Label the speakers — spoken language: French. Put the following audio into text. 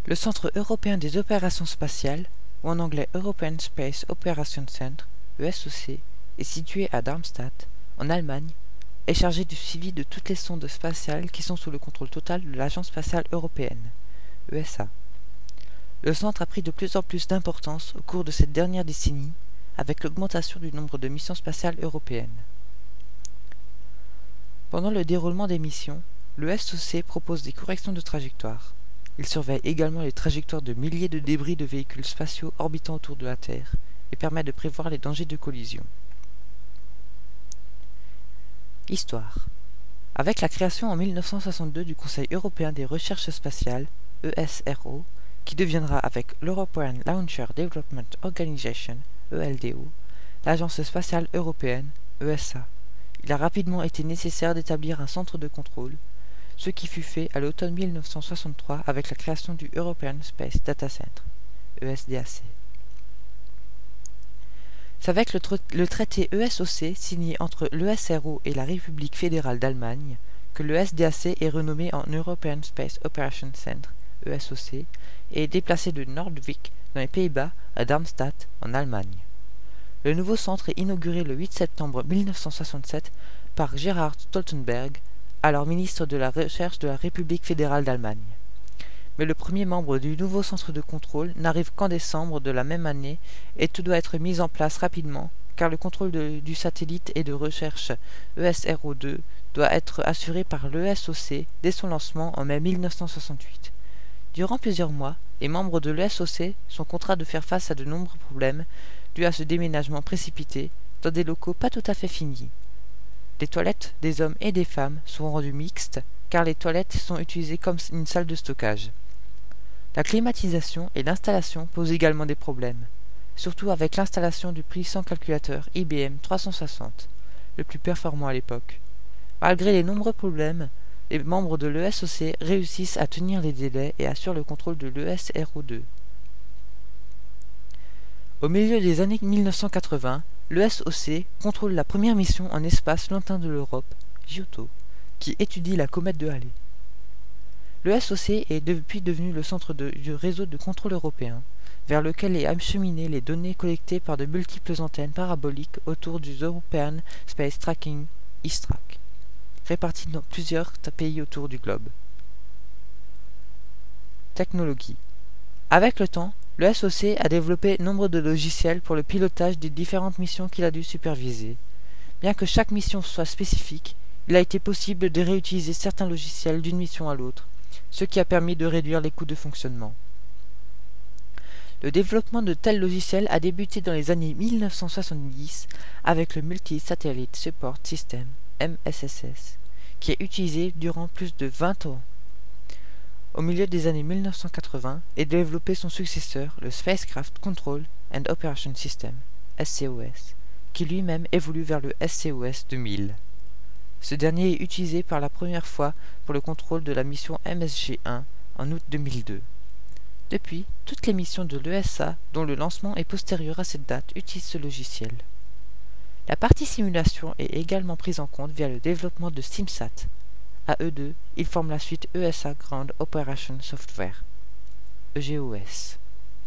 Speaker 1: Le Centre européen des opérations spatiales, ou en anglais European Space Operations Centre, ESOC, est situé à Darmstadt, en Allemagne, est chargé du suivi de toutes les sondes spatiales qui sont sous le contrôle total de l'Agence spatiale européenne, ESA. Le centre a pris de plus en plus d'importance au cours de cette dernière décennie, avec l'augmentation du nombre de missions spatiales européennes. Pendant le déroulement des missions, le SOC propose des corrections de trajectoire. Il surveille également les trajectoires de milliers de débris de véhicules spatiaux orbitant autour de la Terre et permet de prévoir les dangers de collision. Histoire. Avec la création en 1962 du Conseil européen des recherches spatiales, ESRO, qui deviendra avec l'European Launcher Development Organization, ELDO, l'Agence spatiale européenne, ESA, il a rapidement été nécessaire d'établir un centre de contrôle, ce qui fut fait à l'automne 1963 avec la création du European Space Data Center, ESDAC. C'est avec le traité ESOC signé entre l'ESRO et la République fédérale d'Allemagne que l'ESDAC est renommé en European Space Operations Center, ESOC, et est déplacé de Noordwijk dans les Pays-Bas à Darmstadt en Allemagne. Le nouveau centre est inauguré le 8 septembre 1967 par Gerhard Stoltenberg, alors ministre de la Recherche de la République fédérale d'Allemagne. Mais le premier membre du nouveau centre de contrôle n'arrive qu'en décembre de la même année et tout doit être mis en place rapidement car le contrôle du satellite et de recherche ESRO-2 doit être assuré par l'ESOC dès son lancement en mai 1968. Durant plusieurs mois, les membres de l'ESOC sont contraints de faire face à de nombreux problèmes dus à ce déménagement précipité dans des locaux pas tout à fait finis. Les toilettes des hommes et des femmes sont rendues mixtes car les toilettes sont utilisées comme une salle de stockage. La climatisation et l'installation posent également des problèmes, surtout avec l'installation du puissant calculateur IBM 360, le plus performant à l'époque. Malgré les nombreux problèmes, les membres de l'ESOC réussissent à tenir les délais et assurent le contrôle de l'ESRO-2. Au milieu des années 1980, l'ESOC contrôle la première mission en espace lointain de l'Europe, Giotto, qui étudie la comète de Halley. L'ESOC est depuis devenu le centre du réseau de contrôle européen, vers lequel est acheminées les données collectées par de multiples antennes paraboliques autour du European Space Tracking (ESTRAC), réparties dans plusieurs pays autour du globe. Technologie. Avec le temps, le SOC a développé nombre de logiciels pour le pilotage des différentes missions qu'il a dû superviser. Bien que chaque mission soit spécifique, il a été possible de réutiliser certains logiciels d'une mission à l'autre, ce qui a permis de réduire les coûts de fonctionnement. Le développement de tels logiciels a débuté dans les années 1970 avec le Multi-Satellite Support System, MSSS, qui est utilisé durant plus de 20 ans. Au milieu des années 1980 est développé son successeur, le Spacecraft Control and Operation System, SCOS, qui lui-même évolue vers le SCOS 2000. Ce dernier est utilisé par la première fois pour le contrôle de la mission MSG-1 en août 2002. Depuis, toutes les missions de l'ESA, dont le lancement est postérieur à cette date, utilisent ce logiciel. La partie simulation est également prise en compte via le développement de SimSat. À eux deux, ils forment la suite ESA Ground Operation Software, EGOS.